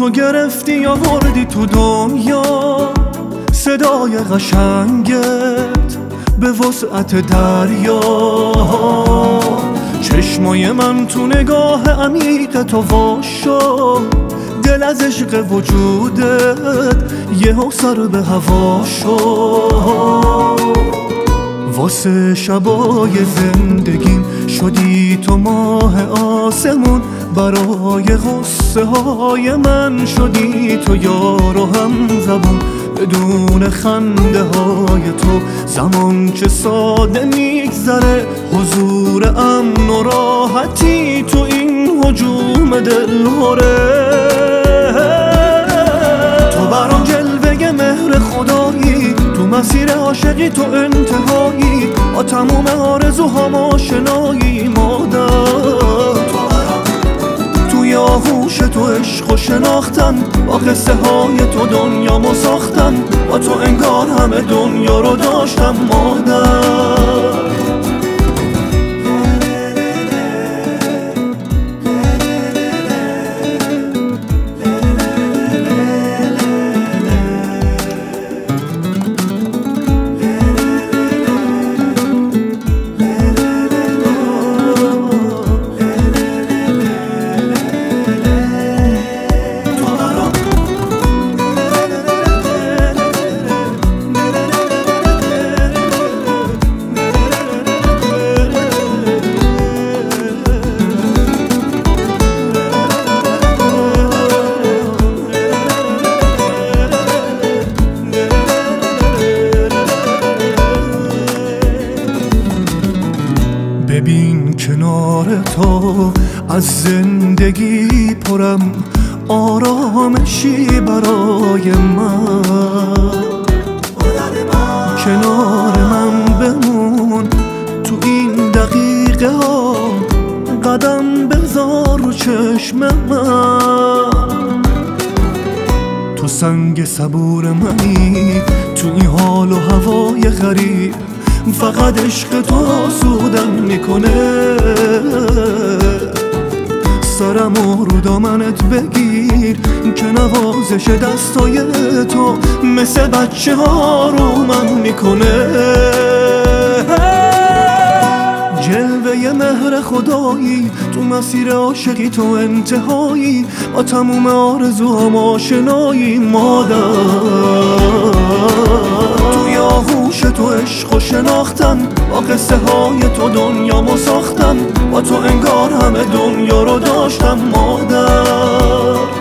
تو گرفتی آوردی تو دنیا، صدای قشنگت به وسعت دریا. چشمای من تو نگاه عمیق تو واش شد، دل از عشق وجودت یهو سر به هوا شد. واسه شبای زندگیم شدی تو ماه آسمون، برای غصه های من شدی تو یار و هم زبون. بدون خنده های تو زمان چه ساده میگذره، حضور امن و راحتی تو این هجوم دلهوره. تو برام جلوه مهر خدایی، تو مسیر عاشقی تو انتهایی، با تموم آرزوهام آشنایی مادر. توی آغوش تو عشق و شناختم، با قصه های تو دنیامو ساختم، با تو انگار همه دنیا رو داشتم مادر. ببین کنار تو از زندگی پرم آرامشی برای من. کنار من بمون تو این دقیقه ها، قدم بذار رو چشم من. تو سنگ صبور منی تو این حال و هوای غریب، فقط عشق تو آسودم میکنه. سرمو رو دامنت بگیر که نوازش دستای تو مثل بچه ها رو من میکنه. جلوه مهر خدایی، تو مسیر عاشقی تو انتهایی، با تموم آرزوهام آشنایی مادر. توی آغوش تو عشق و شناختم، با قصه های تو دنیامو ساختم، با تو انگار همه دنیا رو داشتم مادر.